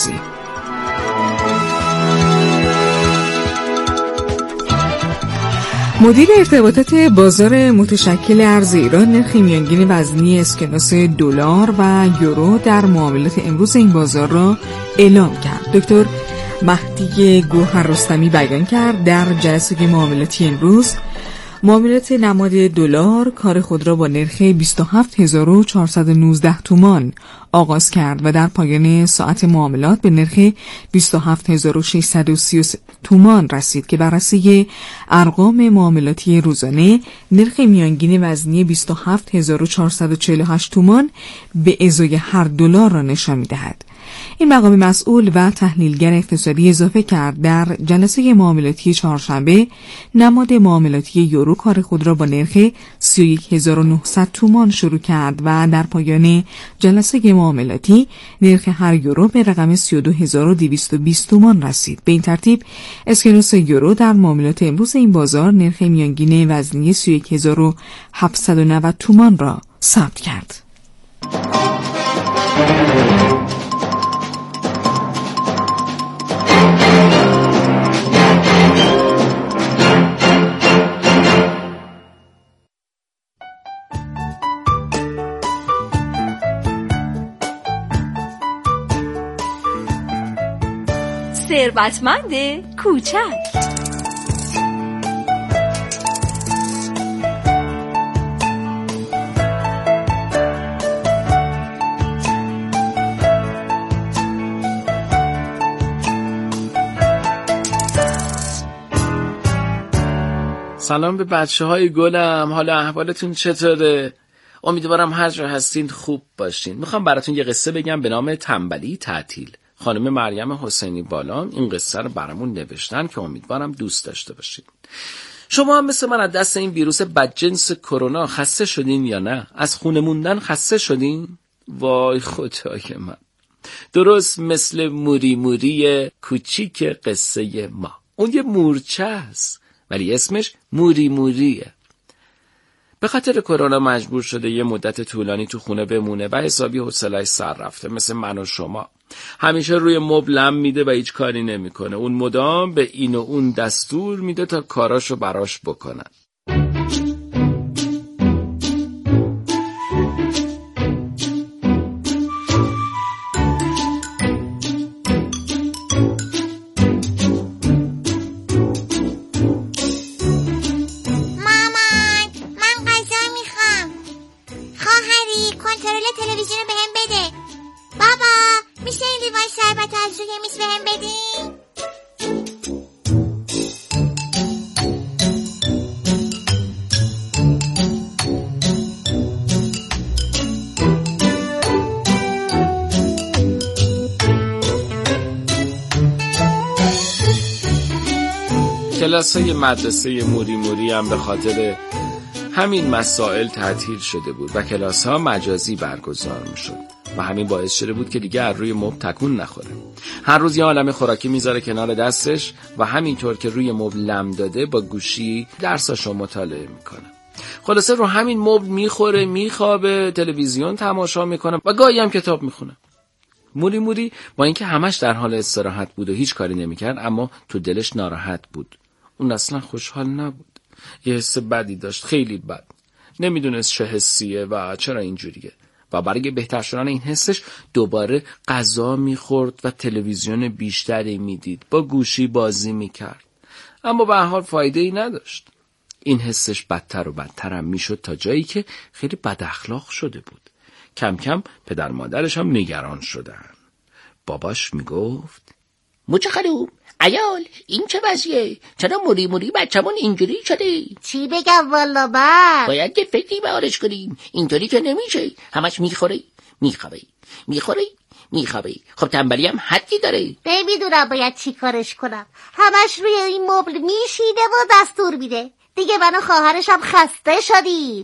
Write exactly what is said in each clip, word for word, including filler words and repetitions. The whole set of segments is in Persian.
مدیر ارتباطات بازار متشکل ارز ایران نرخ میانگین وزنی اسکناس دلار و یورو در معاملات امروز این بازار را اعلام کرد. دکتر مهدی گوهر رستمی بیان کرد در جلسه معاملاتی امروز معاملات نماد دلار کار خود را با نرخ بیست و هفت هزار و چهارصد و نوزده تومان آغاز کرد و در پایان ساعت معاملات به نرخ بیست و هفت هزار و ششصد و سی و سه تومان رسید که بررسی ارقام معاملاتی روزانه نرخ میانگین وزنی بیست و هفت هزار و چهارصد و چهل و هشت تومان به ازای هر دلار را نشان می‌دهد. این مقام مسئول و تحلیلگر اقتصادی اضافه کرد در جلسه معاملاتی چهارشنبه نماد معاملاتی یورو کار خود را با نرخ سی و یک هزار و نهصد تومان شروع کرد و در پایان جلسه معاملاتی نرخ هر یورو به رقم سی و دو هزار و دویست و بیست تومان رسید. به این ترتیب اسکناس یورو در معاملات امروز این بازار نرخ میانگین وزنی سی و یک هزار و هفتصد و نود تومان را ثبت کرد. ثروتمند کوچک. سلام به بچه های گلم، حالا احوالتون چطوره؟ امیدوارم هر جا هستین خوب باشین. میخوام براتون یه قصه بگم به نام تنبلی تعطیل. خانم مریم حسینی بالام این قصه رو برامون نوشتن که امیدوارم دوست داشته باشین. شما هم مثل من از دست این ویروس بدجنس کرونا خسته شدین یا نه؟ از خونه موندن خسته شدین؟ وای خدای من. درست مثل موری موری کوچیک قصه ما. اون یه مورچه است ولی اسمش موری موریه. به خاطر کرونا مجبور شده یه مدت طولانی تو خونه بمونه و حسابی حوصله‌اش سر رفته، مثل من و شما. همیشه روی مبل لم میده و هیچ کاری نمیکنه. اون مدام به این و اون دستور میده تا کاراشو براش بکنن. کلاسای مدرسه موری موری هم به خاطر همین مسائل تعطیل شده بود و کلاس ها مجازی برگزار می شد و همین باعث شده بود که دیگه از روی مبل تکون نخوره. هر روز یه عالمه خوراکی میذاره کنار دستش و همینطور که روی مبل لم داده با گوشی درساشو مطالعه میکنه. خلاصه رو همین مبل میخوره، میخوابه، تلویزیون تماشا میکنه و گاهی هم کتاب میخونه. موری موری با اینکه همش در حال استراحت بود و هیچ کاری نمیکرد، اما تو دلش ناراحت بود. اون اصلا خوشحال نبود. یه حس بدی داشت، خیلی بد. نمیدونست چه حسیه و چرا اینجوریه. و برای بهتر شدن این حسش دوباره غذا میخورد و تلویزیون بیشتری میدید، با گوشی بازی میکرد. اما به هر حال فایده ای نداشت. این حسش بدتر و بدتر هم میشد تا جایی که خیلی بد اخلاق شده بود. کم کم پدر مادرش هم نگران شدن. باباش میگفت موچه خانوم، عیال این چه وضعیه؟ چرا موری موری بچمون اینجوری شده؟ چی بگم والا من؟ باید یه فکری بهارش کنیم. اینطوری که نمیشه. همش میخوری میخوابی میخوری میخوابی. خب تنبلی هم حدی داره. نمیدونم باید چی کارش کنم. همش روی این مبل میشینه و دستور میده. دیگه من و خواهرشم خسته شدیم.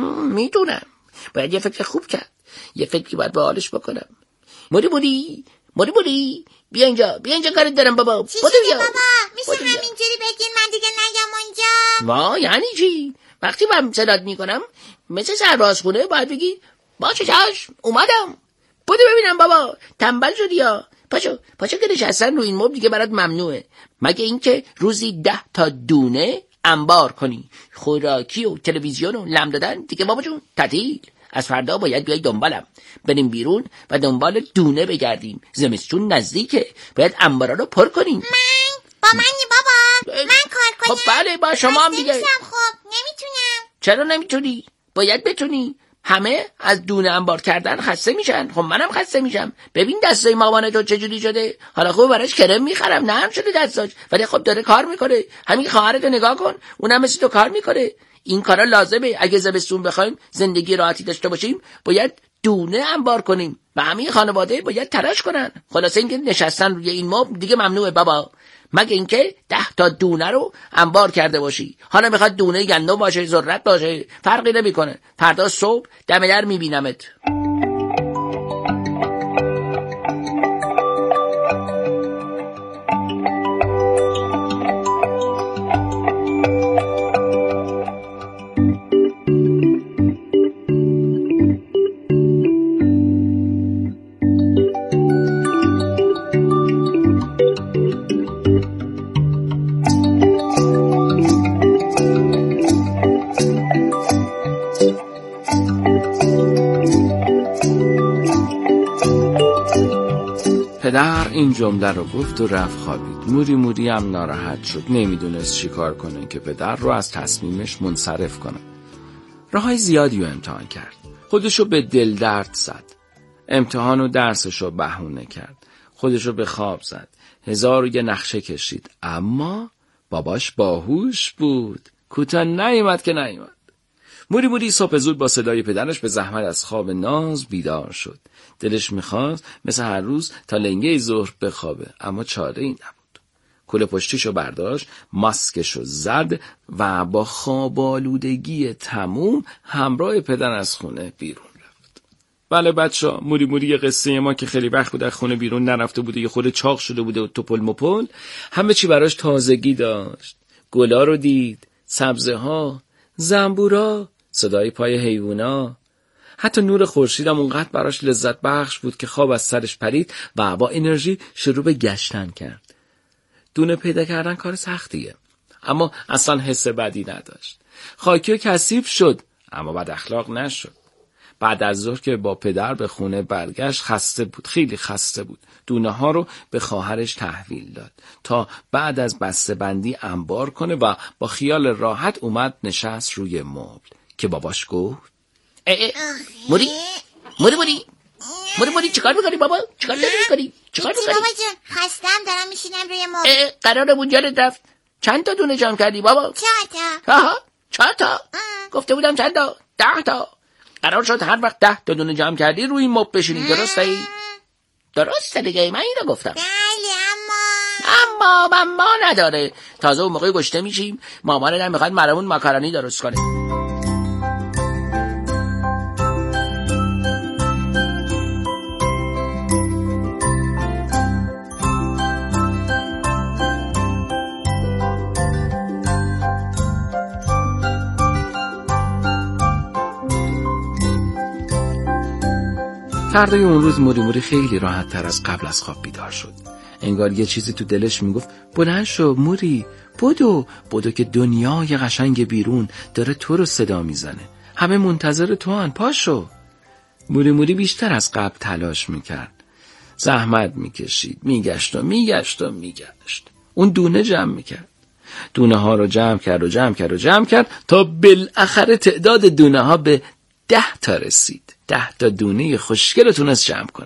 میدونم باید یه فکر خوب کرد. یه فکری باید بهارش بکنم. موری موری موری موری بیا اینجا، بیا اینجا کارت دارم بابا. چی شده بابا؟ میشه همینجوری بگین من دیگه نگم اونجا؟ ما یعنی چی؟ وقتی من صدات میکنم مثل سربازخونه باید بگی باشه چشم اومدم. بودو ببینم بابا، تنبل شدی یا؟ پاشو پاشو که نشستن رو این مبل دیگه برات ممنوعه، مگه اینکه روزی ده تا دونه انبار کنی. خوراکی و تلویزیون و لم دادن دیگه بابا جون تعطیل. از فردا باید بیای دنبالم، بریم بیرون و دنبال دونه بگردیم. زمستون نزدیکه، باید انبارا رو پر کنیم. من با منی بابا، من کار کنم. خب بله با شما هم دیگه. خب نمیتونم. چرا نمیتونی؟ باید بتونی. همه از دونه انبار کردن خسته میشن، خب منم خسته میشم. ببین دستای مامان تو چجوری شده، حالا خوب براش کرم میخرم، نرم شده دستاش، ولی خب داره کار میکنه. همین خواهرتو نگاه کن، اونم مثل تو کار میکنه. این کارا لازمه. اگه زمستون بخوایم زندگی راحتی داشته باشیم باید دونه انبار کنیم و همین خانواده باید تلاش کنن. خلاصه اینکه نشستن روی این مبل دیگه ممنوعه بابا، مگه اینکه ده تا دونه رو انبار کرده باشی. حالا میخواد دونه گندم باشه، ذرت باشه، فرقی نمیکنه. فردا صبح دم در میبینمت. پدر این جمله رو گفت و رفت خوابید. موری موری هم ناراحت شد، نمیدونست چی کار کنه که پدر رو از تصمیمش منصرف کنه. راههای زیادی رو امتحان کرد، خودشو به دل درد زد، امتحان و درسشو بهونه کرد، خودشو به خواب زد، هزار و یه نقشه کشید، اما باباش باهوش بود، کوتاه نیامد که نیامد. موری موری صبح زود با صدای پدرش به زحمت از خواب ناز بیدار شد. دلش میخواست مثل هر روز تا لنگه ظهر بخوابه، اما چاره ای نبود. کوله پشتیشو برداشت، ماسکشو زد و با خوابالودگی تموم همراه پدر از خونه بیرون رفت. بله بچه‌ها، موری موری قصه ما که خیلی وقت بود از خونه بیرون نرفته بوده، یه خورده چاق شده بوده و توپل مپل، همه چی براش تازگی داشت. گلا رو دید، سبزه ها، زنبورا، صدای پای حیوونا، حتی نور خورشید هم اونقدر براش لذت بخش بود که خواب از سرش پرید و با انرژی شروع به گشتن کرد. دونه پیدا کردن کار سختیه، اما اصلا حس بدی نداشت. خاکی و کثیف شد، اما بد اخلاق نشد. بعد از ظهر که با پدر به خونه برگشت خسته بود، خیلی خسته بود. دونه ها رو به خواهرش تحویل داد تا بعد از بسته بندی انبار کنه و با خیال راحت اومد نشست روی مبل که باباش گفت اه اه موری موری موری موری موری چیکار میکنی بابا؟ چیکار میکنی؟ چیکار میکنی؟ بابا جون خستم، دارم میشینم روی مبل. قراره اونجا رفت. چند تا دونه جمع کردی بابا؟ چهار تا. آها چهار تا؟ گفته بودم چند تا؟ ده تا. قرار شد هر وقت ده تا دونه جمع کردی روی این مبل بشینی، درسته ای؟ درسته دیگه، من اینو گفتم. بله اما اما اما نداره. تازه اون موقع گشته میشیم مامانه نمیخواد مرمون ماکارونی درست کنه. فردای اون روز موری موری خیلی راحت تر از قبل از خواب بیدار شد. انگار یه چیزی تو دلش میگفت بلند شو موری، بدو بدو که دنیای قشنگ بیرون داره تو رو صدا میزنه، همه منتظر تو هن، پاشو. موری موری بیشتر از قبل تلاش میکرد، زحمت میکشید، میگشت و میگشت و میگشت. اون دونه جمع میکرد، دونه ها رو جمع کرد و جمع کرد و جمع کرد تا بالاخره تعداد دونه ها به ده تا رسید. ده تا دونه خوشگل رو تونست جمع کنه.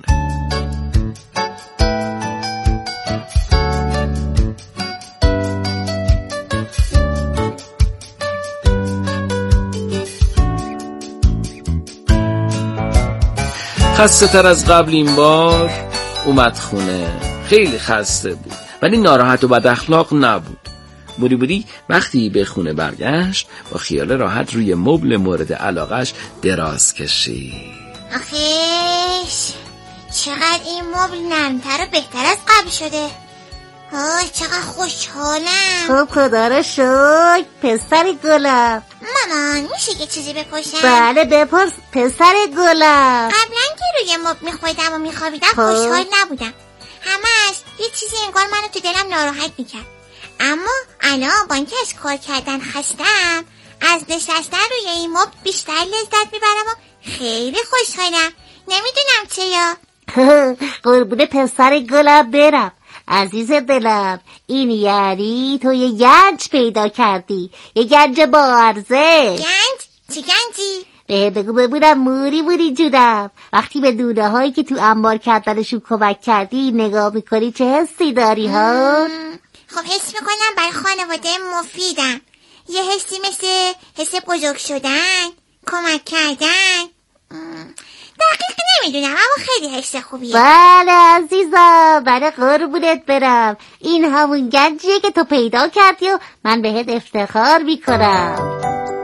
خسته تر از قبل این بار اومد خونه. خیلی خسته بود ولی ناراحت و بد اخلاق نبود. موری موری وقتی به خونه برگشت با خیال راحت روی مبل مورد علاقش دراز کشید. آخیش چقدر این مبل نرمتر و بهتر از قبل شده. آه چقدر خوشحالم. خب خدا رو شکر پسر گلم. مامان میشه یه چیزی بپرسم؟ بله بپرس پسر گلم. قبلا که روی مبل میخویدم و میخوابیدم خوشحال نبودم، همش یه چیزی انگار منو تو دلم ناراحت میکرد. اما الان با اینکه از کار کردن خستم، از نشستن روی این مبل بیشتر لذت میبرم و خیلی خوشحالم. نمیدونم چرا. قربون پسر گلم برم. عزیز دلم، این یعنی تو یه گنج پیدا کردی، یه گنج با عرضه. گنج؟ چی گنجی؟ به بگو ببینم موری موری جونم، وقتی به دونه هایی که تو انبار کردنشون کمک کردی نگاه میکنی چه حسی داری ها؟ خب حس میکنم برای خانواده مفیدم. یه حسی مثل حس بزرگ شدن، کمک کردن. دقیق نمیدونم اما خیلی حس خوبیه. بله عزیزم، بله قربونت برم. این همون گنجیه که تو پیدا کردی و من بهت افتخار میکنم.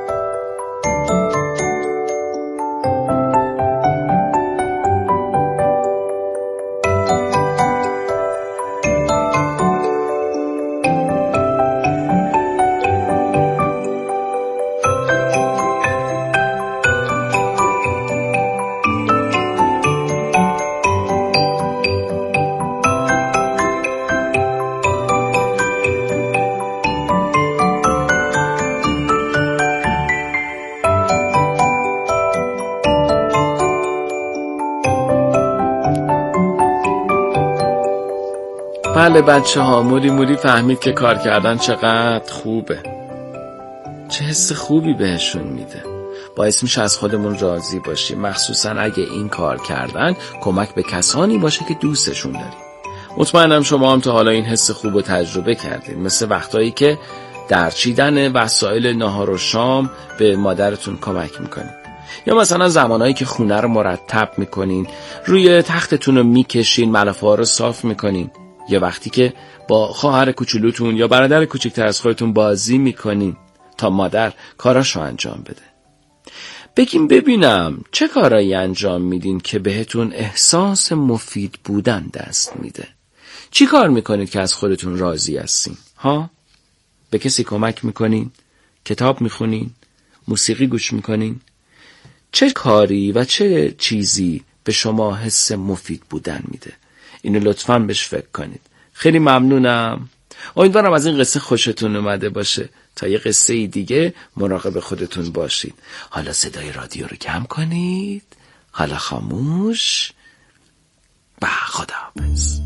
بله بچه ها، موری موری فهمید که کار کردن چقدر خوبه، چه حس خوبی بهشون میده. باعث میشه از خودمون راضی باشیم، مخصوصا اگه این کار کردن کمک به کسانی باشه که دوستشون داریم. مطمئنم شما هم تا حالا این حس خوب رو تجربه کردین، مثل وقتایی که در چیدن وسایل ناهار و شام به مادرتون کمک میکنین، یا مثلا زمانایی که خونه رو مرتب میکنین، روی تختتون رو میکشین، ملافه ها رو صاف میکنین، یا وقتی که با خواهر کوچولوتون یا برادر کوچکتر از خودتون بازی میکنین تا مادر کاراشو انجام بده. بگیم ببینم چه کارایی انجام میدین که بهتون احساس مفید بودن دست میده؟ چی کار میکنید که از خودتون راضی هستین؟ ها؟ به کسی کمک میکنین؟ کتاب میخونین؟ موسیقی گوش میکنین؟ چه کاری و چه چیزی به شما حس مفید بودن میده؟ اینو لطفاً بهش فکر کنید. خیلی ممنونم. امیدوارم از این قصه خوشتون اومده باشه. تا یه قصه دیگه مراقب خودتون باشید. حالا صدای رادیو رو کم کنید، حالا خاموش و خداحافظ.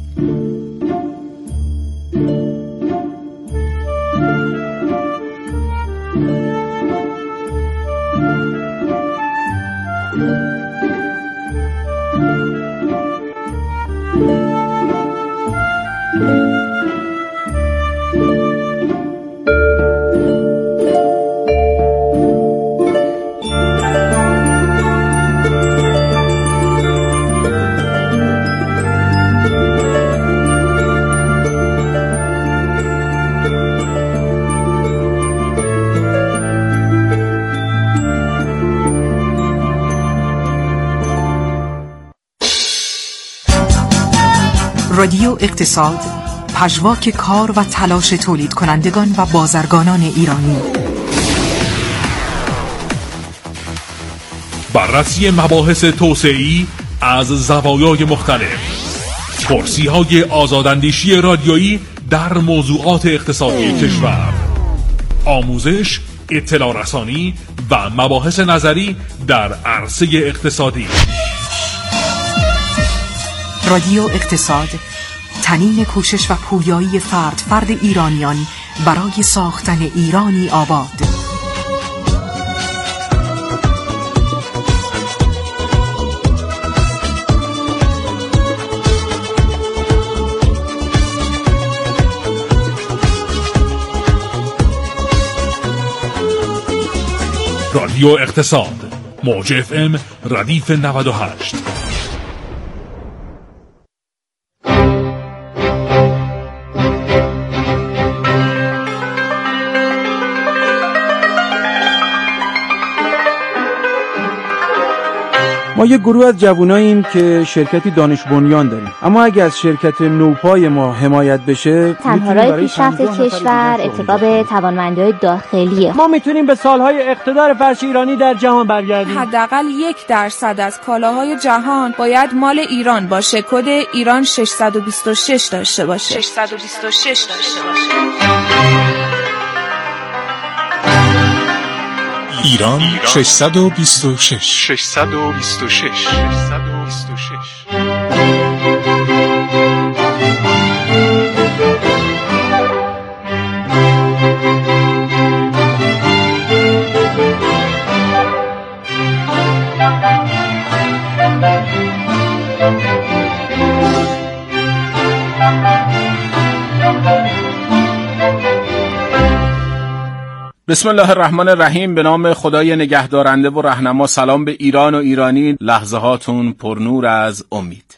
رادیو اقتصاد، پژواک کار و تلاش تولید کنندگان و بازرگانان ایرانی. بررسی مباحث توسعه‌ای از زوایای مختلف، پرسی‌های آزاداندیشی رادیویی در موضوعات اقتصادی کشور، آموزش، اطلاع رسانی و مباحث نظری در عرصه اقتصادی. رادیو اقتصاد، تنین کوشش و پویایی فرد فرد ایرانیان برای ساختن ایرانی آباد. رادیو اقتصاد، موج اف ام ردیف نود و هشت. ما یه گروه از جواناییم که شرکتی دانش بنیان داریم، اما اگه از شرکت نوپای ما حمایت بشه تنها راه پیشرفت کشور اتکا به توانمندی‌های داخلیه. ما میتونیم به سالهای اقتدار فرش ایرانی در جهان برگردیم. حداقل یک درصد از کالاهای جهان باید مال ایران باشه. کد ایران ششصد و بیست و شش داشته باشه. ششصد و بیست و شش داشته باشه. ایران ششصد و بیست و شش ششصد و بیست و شش ششصد و بیست و شش. بسم الله الرحمن الرحیم. به نام خدای نگهدارنده و رهنما. سلام به ایران و ایرانی. لحظه هاتون پرنور از امید.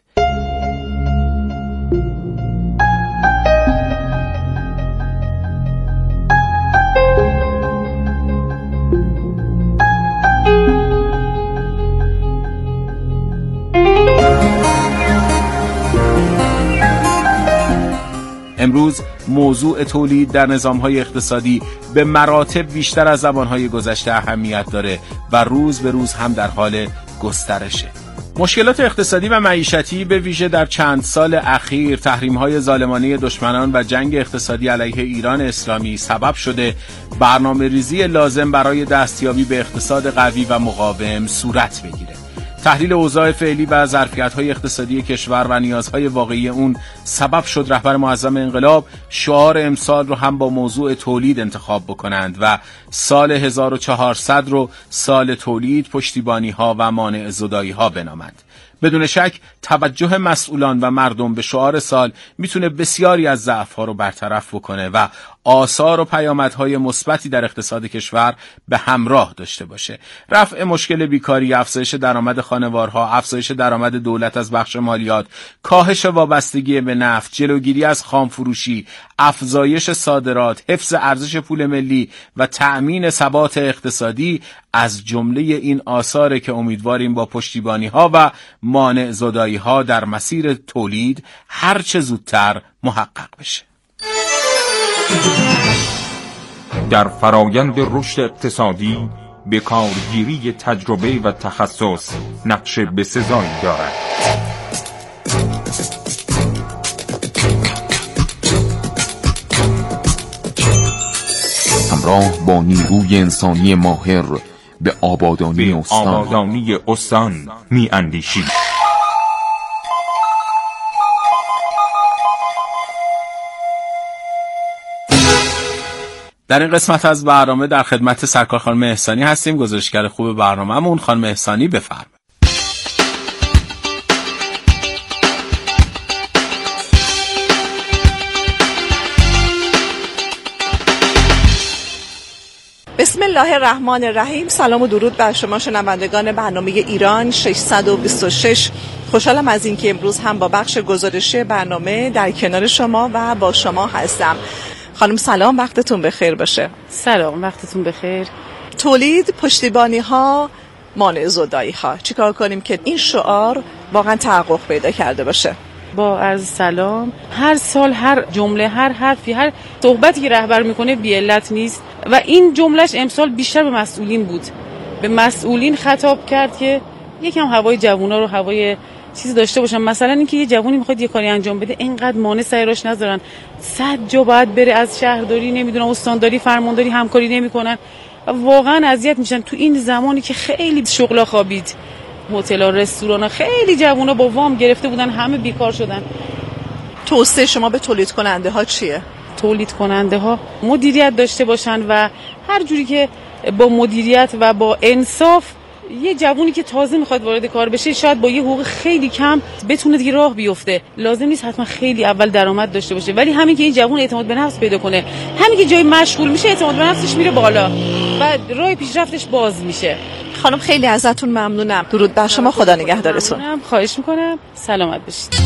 امروز موضوع تولید در نظام‌های اقتصادی به مراتب بیشتر از زمانهای گذشته اهمیت داره و روز به روز هم در حال گسترشه. مشکلات اقتصادی و معیشتی به ویژه در چند سال اخیر، تحریم‌های ظالمانه دشمنان و جنگ اقتصادی علیه ایران اسلامی سبب شده برنامه‌ریزی لازم برای دستیابی به اقتصاد قوی و مقاوم صورت بگیره. تحلیل اوضاع فعلی و ظرفیت‌های اقتصادی کشور و نیازهای واقعی اون سبب شد رهبر معظم انقلاب شعار امسال رو هم با موضوع تولید انتخاب بکنند و سال هزار و چهارصد رو سال تولید، پشتیبانی‌ها و مانع زدایی‌ها بنامند. بدون شک توجه مسئولان و مردم به شعار سال میتونه بسیاری از ضعف‌ها رو برطرف بکنه و آثار و پیامدهای مثبتی در اقتصاد کشور به همراه داشته باشه. رفع مشکل بیکاری، افزایش درآمد خانوارها، افزایش درآمد دولت از بخش مالیات، کاهش وابستگی به نفت، جلوگیری از خامفروشی، افزایش صادرات، حفظ ارزش پول ملی و تأمین ثبات اقتصادی از جمله این آثاره که امیدواریم با پشتیبانی‌ها و مانع زدایی‌ها در مسیر تولید هر چه زودتر محقق بشه. در فرایند رشد اقتصادی به کارگیری تجربه و تخصص نقش بسزایی دارد. همراه با نیروی انسانی ماهر به آبادانی به استان آبادانی استان می اندیشید. در این قسمت از برنامه در خدمت سرکار خانم احسانی هستیم، گزارشگر خوب برنامه‌مون. خانم احسانی بفرمایید. بسم الله الرحمن الرحیم. سلام و درود بر شما شنوندگان برنامه ایران ششصد و بیست و شش. خوشحالم از اینکه امروز هم با بخش گزارشی برنامه در کنار شما و با شما هستم. خانم سلام، وقتتون بخیر باشه. سلام، وقتتون بخیر. تولید، پشتیبانی ها، مانع زدایی ها، چیکار کنیم که این شعار واقعا تحقق پیدا کرده باشه؟ با عرض سلام، هر سال هر جمله، هر حرفی، هر صحبتی که رهبر میکنه بی علت نیست و این جملهش امسال بیشتر به مسئولین بود. به مسئولین خطاب کرد که یکم هوای جوونا رو، هوای چیزی داشته باشن. مثلا اینکه یه جوونی میخواد یه کاری انجام بده، اینقدر مانع سر راهش نذارن. صد جا باید بره، از شهرداری، نمیدونم استانداری، فرمانداری همکاری نمیکنن و واقعا اذیت میشن تو این زمانی که خیلی شغلا خوابید. هتل‌ها، رستوران‌ها، خیلی جوونا با وام گرفته بودن، همه بیکار شدن. توصیه شما به تولید کننده ها چیه؟ تولید کننده ها مدیریت داشته باشن و هر جوری که با مدیریت و با انصاف، یه جوونی که تازه میخواد وارد کار بشه شاید با یه حقوق خیلی کم بتونه دیگه راه بیفته. لازم نیست حتما خیلی اول درآمد داشته باشه، ولی همین که این جوون اعتماد به نفس پیدا کنه، همین که جای مشغول میشه اعتماد به نفسش میره بالا و راه پیشرفتش باز میشه. خانم خیلی ازتون ممنونم. درود بر شما، خدا نگهدارتون. خواهش میکنم، سلامت باشید.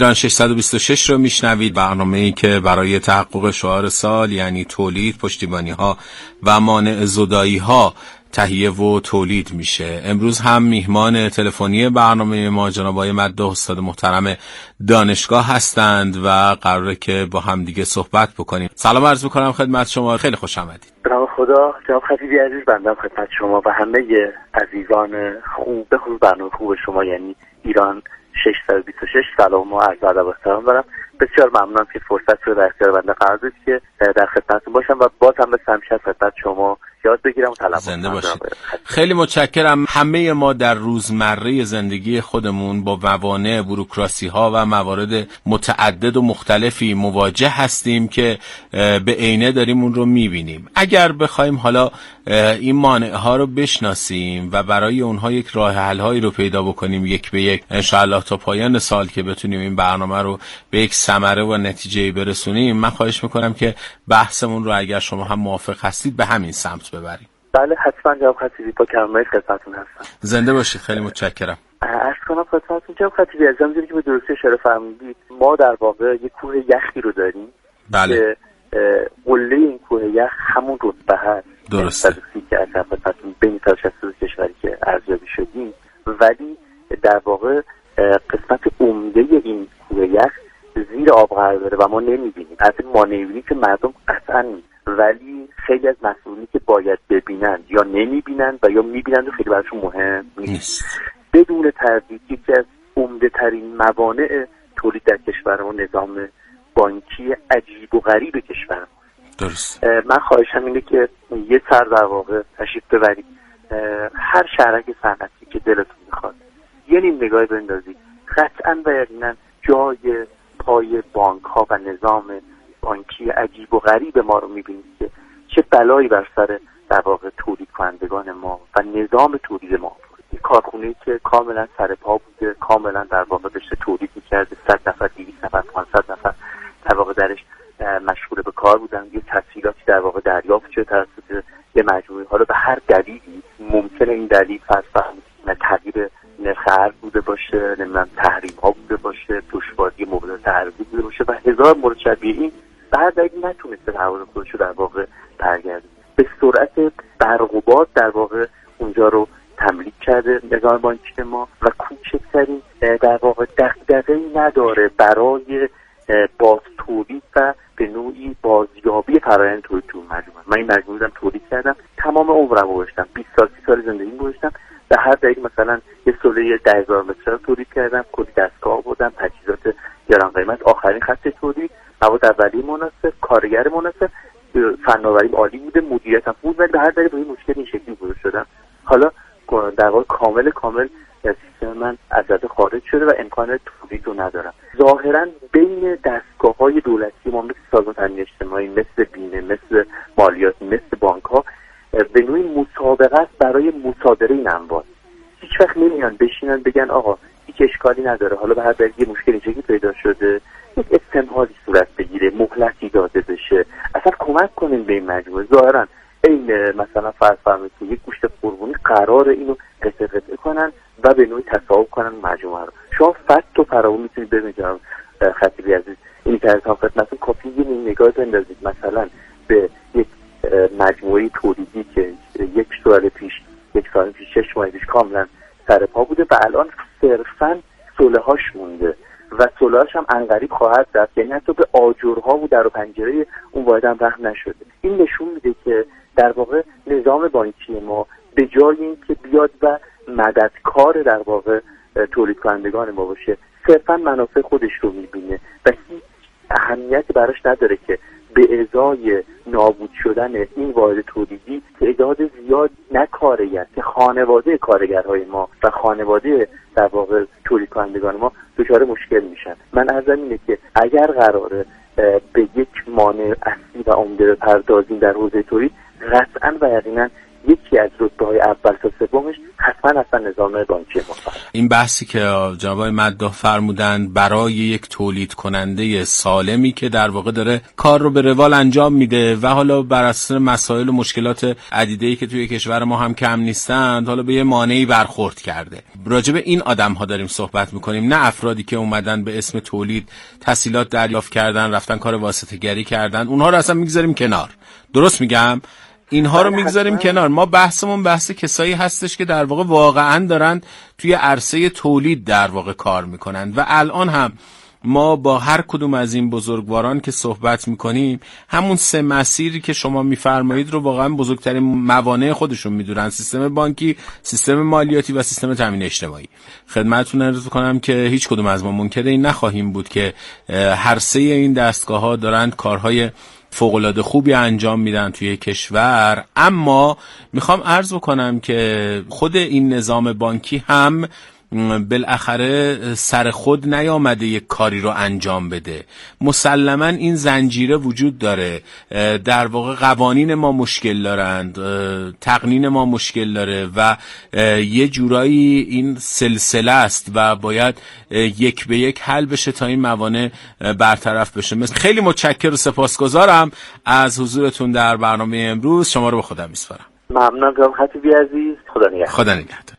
ایران ششصد و بیست و شش رو میشنوید، برنامه‌ای که برای تحقق شعار سال یعنی تولید، پشتیبانی‌ها و مانع زدایی‌ها تهیه و تولید میشه. امروز هم میهمان تلفنی برنامه ما جناب آقای مده استاد محترم دانشگاه هستند و قراره که با هم دیگه صحبت بکنیم. سلام عرض میکنم خدمت شما، خیلی خوش آمدید. سلام خدا، جناب خطیبی عزیز، بنده خدمت شما و همه عزیزان خوب به خصوص برنامه خوب شما یعنی ایران ششصد و بیست و شش سلام و عرض ادب و احترام دارم. بسیار ممنونم که فرصت رو در اختیار بنده قرار دادید که در خدمتتون باشم و باز هم به همیشه از خدمت شما یاد بگیرم و تلقی زنده باشید. خیلی متشکرم. همه ما در روزمره زندگی خودمون با موانع، بوروکراسی ها و موارد متعدد و مختلفی مواجه هستیم که به عینه داریم اون رو میبینیم. اگر بخوایم حالا این مانع ها رو بشناسیم و برای اونها یک راه حل هایی رو پیدا بکنیم یک به یک، ان شاء الله تا پایان سال که بتونیم این برنامه رو به یک ثمره و نتیجه برسونیم، من خواهش میکنم که بحثمون رو اگر شما هم موافق هستید به همین سمت ببریم. بله حتما جناب خطیبی، با کمال خدمتتون هستم. زنده باشید. خیلی متشکرم. عرض کنم خدمتتون جناب خطیبی عزیز، همونجوری که به درستی اشاره فرمودید ما در واقع یک کوه یخی رو داریم. بله. که قله این کوه یخ همون رتبه هست. درسته. که از خدمتتون بین صد و شصت و دو کشوری که ارزیابی شدیم، ولی در واقع قسمت عمده این کوه یخ زیر آب قرار داره و ما نمیبینیم. از این مانعی که مردم قطعا نیست، ولی خیلی از مسئولین که باید ببینن یا نمیبینن و یا میبینن و خیلی براشون مهم نیست. بدون تردید یکی از عمده ترین موانع تولید در کشورمون نظام بانکی عجیب و غریب کشورمون. درست. من خواهشم اینه که یه سر در واقع تشریف ببرید هر شهرک صنعتی که دلتون میخواد یه نیم نگاهی بندازید، قطعا و یقینا جای پای بانک ها و نظام بانکی عجیب و غریب ما رو میبینید که چه بلایی بر سر در واقع تولید کنندگان ما و نظام تولید ما بود. یک کارخونه‌ای که کاملا سر پا بوده، کاملا در واقع داشته تولید میکرده، صد نفر، دویست نفر، پانصد نفر در واقع درش مشغول به کار بودن. یه تسهیلاتی در واقع دریافت شده توسط یه مجموعه. حالا به هر دلیلی ممکنه این دلیل فرض کنید تغییر نرخ ارز بوده باشه، نمیدونم تحریم ها بوده باشه، دشواری مبادلات ارزی بوده باشه و هزار مورد شبیه این، به هر دلیلی نتونسته تعهد خودش رو در واقع برگرده. به سرعت برق و باد در واقع اونجا رو تملیک کرده نظام بانکی ما و کوچکترین در واقع دغدغه‌ای نداره برای باز تولید و به نوعی بازیابی فرآیند تولید تو مجموعه. من این مجموعه رو تولید کردم، تمام عمرم رو گذاشتم، بیست سال سی سال زندگی گذاشتم. به هر دلیل مثلا یه سوله ده هزار متر رو تولید کردم، کلی دستگاه آوردم، تجهیزات گران قیمت، آخرین خط تولید، مواد اولیه مناسب، کارگر مناسب، فناوریم عالی بوده، مدیریتم بود، ولی به هر دلیل با این مشکل این شکلی بزرگ شدم. حالا در واقع کامل کامل سیستم من از رده خارج شده و امکان تولید رو ندارم. ظاهرا بین دستگاه‌های دولتی ما مثل سازمان تامین اجتماعی، مثل بیمه، مثل مالیات، مثل بانک‌ها به نوعی مسابقه است برای مصادره این اموال. هیچ وقت نمیان بشینن بگن آقا هیچ اشکالی نداره، حالا به هر دلیل یه مشکلی چیزی پیدا شده، یک استمهالی صورت بگیره، مهلتی داده بشه، اصلا کمک کنین به این مجموعه. ظاهرا این مثلا فرض فرمایید که یک گوشت قربونی قرار اینو قطعه قطعه کنن و به نوعی تصاحب کنن مجموعه رو. شما فقط و فراوون میتونید ببینید جناب خطیبی عزیز، این که از خدمتتون کافی یه نگاه بندازید مثلا به یک مجموعه تولیدی که یک سال پیش یک سال پیش شش ماه پیش کاملا سر پا بوده و الان صرفا سله‌هاش مونده و سله‌هاش هم عنقریب خواهد رفت، یعنی حتی به آجرها و در و پنجره اون واحد هم رحم نشده. این نشون میده که در واقع نظام بانکی ما به جای اینکه بیاد و مددکار در واقع تولید کنندگان ما باشه، صرفا منافع خودش رو میبینه و هیچ اهمیتی براش نداره که به ازای نابود شدن این واحد تولیدی تعداد زیاد نه کارگر که خانواده کارگرهای ما و خانواده در واقع تولید کنندگان ما دچار مشکل میشن. من عرضم اینه که اگر قراره به یک مانع اصلی و عمده بپردازیم در حوزه تولید، قطعا و یقینا یکی از رتبه‌های اول تا سومش حتما اصلا نظام بانکی مطلق. این بحثی که جناب مداح فرمودن برای یک تولید کننده سالمی که در واقع داره کار رو به روال انجام میده و حالا بر اساس مسائل و مشکلات عدیده‌ای که توی کشور ما هم کم نیستند، حالا به یه مانعی برخورد کرده. راجع به این آدم‌ها داریم صحبت می‌کنیم، نه افرادی که اومدن به اسم تولید تسهیلات دریافت کردن، رفتن کار واسطه‌گری کردن. اونها رو اصلا میگذاریم کنار. درست میگم؟ اینها رو میگذاریم کنار. ما بحثمون بحث کسایی هستش که در واقع واقعا دارن توی عرصه تولید در واقع کار میکنن و الان هم ما با هر کدوم از این بزرگواران که صحبت میکنیم همون سه مسیری که شما میفرمایید رو واقعا بزرگترین موانع خودشون میدونن: سیستم بانکی، سیستم مالیاتی و سیستم تامین اجتماعی. خدمتتون عرض کنم که هیچ کدوم از ما منکر این نخواهیم بود که هر سه این دستگاه‌ها دارن کارهای فوق‌العاده خوبی انجام میدن توی کشور، اما میخوام عرض بکنم که خود این نظام بانکی هم بالاخره سر خود نیامده یک کاری رو انجام بده. مسلماً این زنجیره وجود داره، در واقع قوانین ما مشکل دارند، تقنین ما مشکل داره و یه جورایی این سلسله است و باید یک به یک حل بشه تا این موانع برطرف بشه. خیلی متشکر و سپاسگزارم از حضورتون در برنامه امروز. شما رو به خدا میسپارم. ممنونم جناب خطیبی عزیز. خدا نگهدار. خدا نگهدار.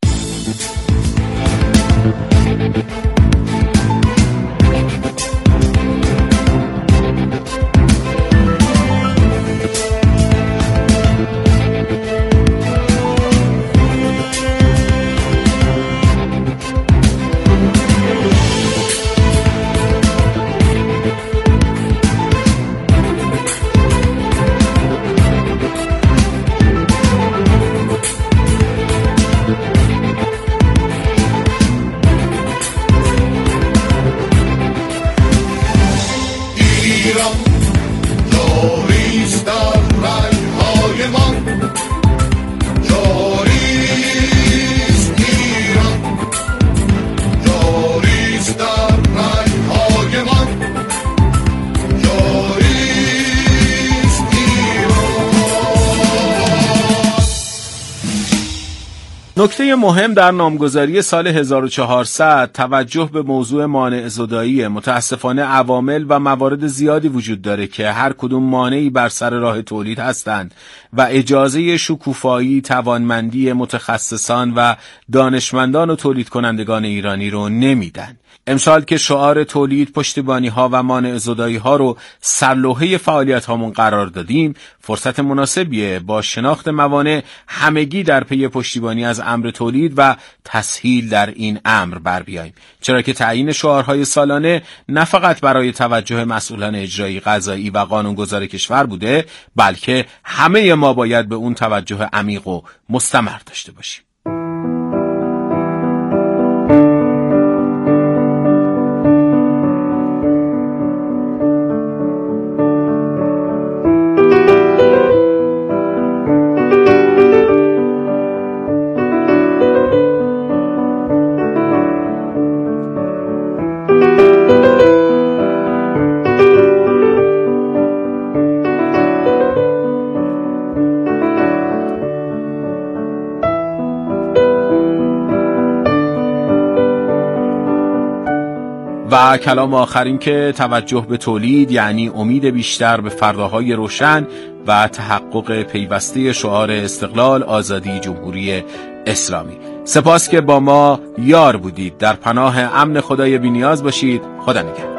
نکته مهم در نامگذاری سال هزار و چهارصد توجه به موضوع مانع زدایی. متاسفانه عوامل و موارد زیادی وجود داره که هر کدوم مانعی بر سر راه تولید هستند و اجازه شکوفایی، توانمندی متخصصان و دانشمندان و تولید کنندگان ایرانی رو نمیدن. امسال که شعار تولید، پشتیبانی ها و مانع زدایی ها رو سرلوحه فعالیت هامون قرار دادیم، فرصت مناسبیه با شناخت موانع همگی در پی پشتیبانی از امر تولید و تسهیل در این امر بر بیاییم، چرا که تعیین شعارهای سالانه نه فقط برای توجه مسئولان اجرایی، قضایی و قانونگذار کشور بوده، بلکه همه ما باید به اون توجه عمیق و مستمر داشته باشیم. و کلام آخرین که توجه به تولید یعنی امید بیشتر به فرداهای روشن و تحقق پیوسته شعار استقلال، آزادی، جمهوری اسلامی. سپاس که با ما یار بودید. در پناه امن خدای بی‌نیاز باشید. خدا نگهدار.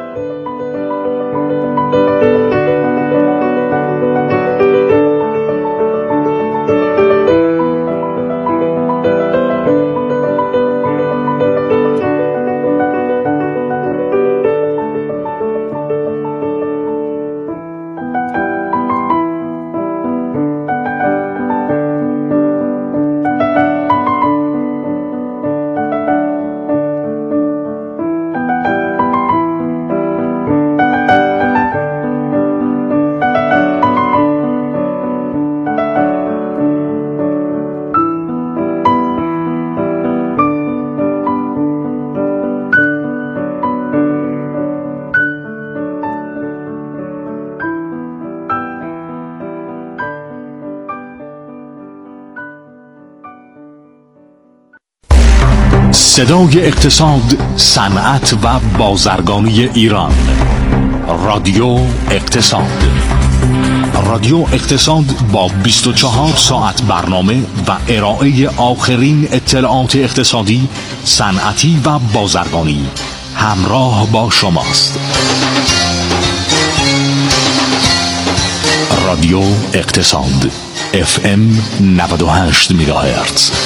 صدای اقتصاد، صنعت و بازرگانی ایران. رادیو اقتصاد. رادیو اقتصاد با بیست و چهار ساعت برنامه و ارائه آخرین اطلاعات اقتصادی، صنعتی و بازرگانی همراه با شماست. رادیو اقتصاد اف ام نود و هشت مگاهرتز.